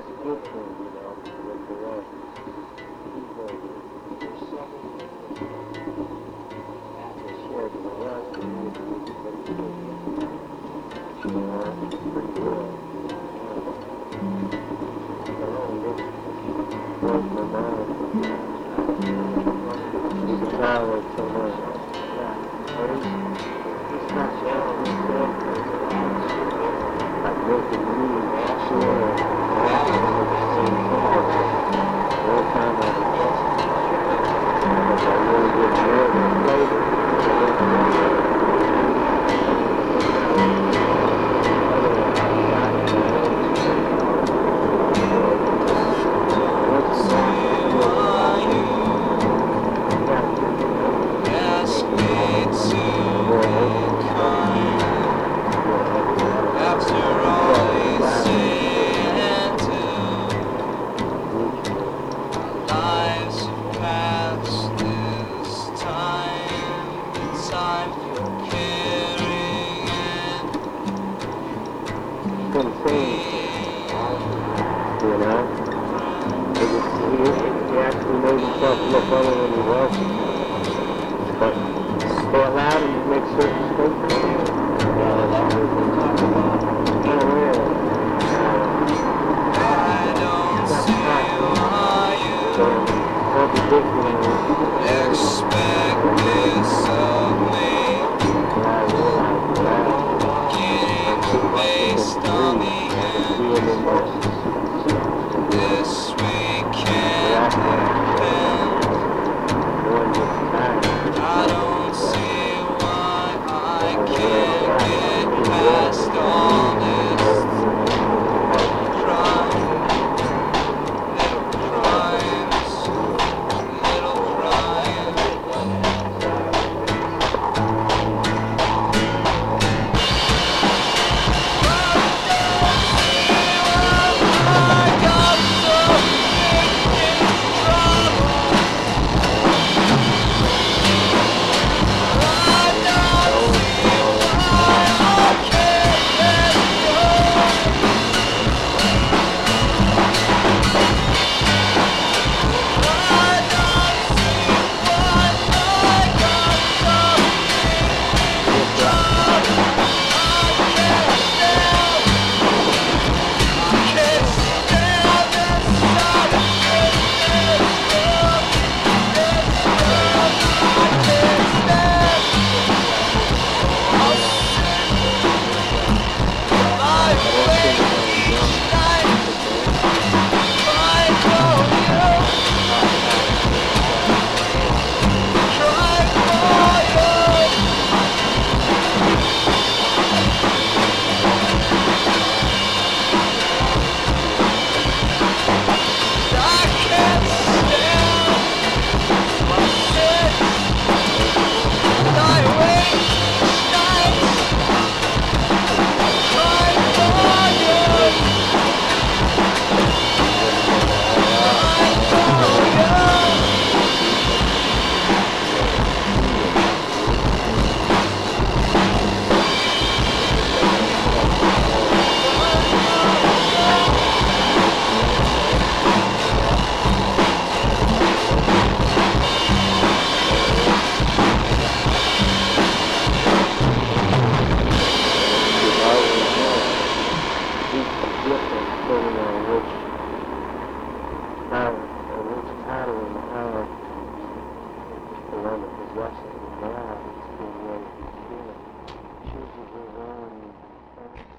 that's a good thing, you know, with the way people atmosphere to the west, and you know, pretty good. Broke my mind. You can travel so much. Yeah. It's not wrong. Like making music, sure. One time I really get nervous later. Chooses her own